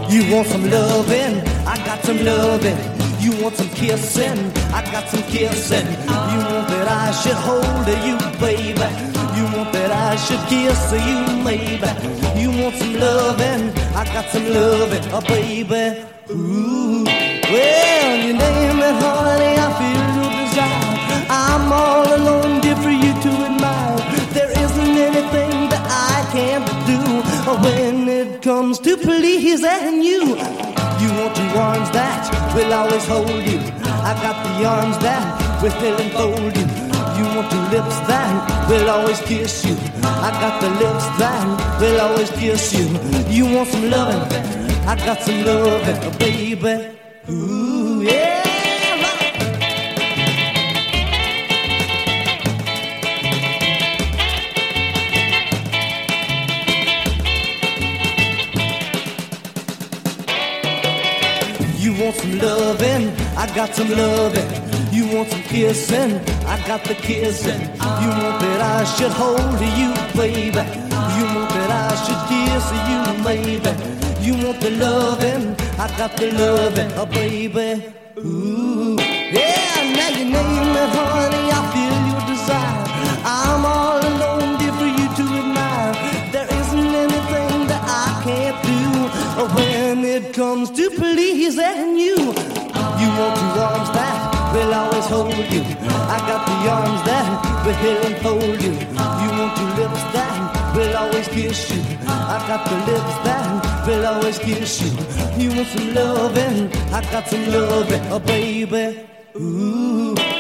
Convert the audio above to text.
You want some loving? I got some loving. You want some kissing? I got some kissing. You want that I should hold you, baby. You want that I should kiss you, maybe. You want some loving? I got some loving, oh baby. Ooh, well, you name it, honey, I feel your desire. I'm all alone, dear, for you to admire. There isn't anything that I can't do when it comes to pleasing you. You want two arms that will always hold you. I got the arms that will enfold you. You want two lips that will always kiss you. I got the lips that will always kiss you. You want some loving? I got some loving, oh baby. Ooh, yeah. You want some loving? I got some loving. You want some kissing? I got the kissing. You want that I should hold you, baby. You want that I should kiss you, maybe. You want the loving? I got the loving, oh baby. Ooh, yeah, now you name it, honey, I feel your desire. I'm all alone, dear, for you to admire. There isn't anything that I can't do when it comes to pleasing you. You want two arms that will always hold you. I got the arms that will enfold you. You want two lips that will always kiss you. I got the lips that will always kiss you. You want some loving? I got some loving, oh baby. Ooh.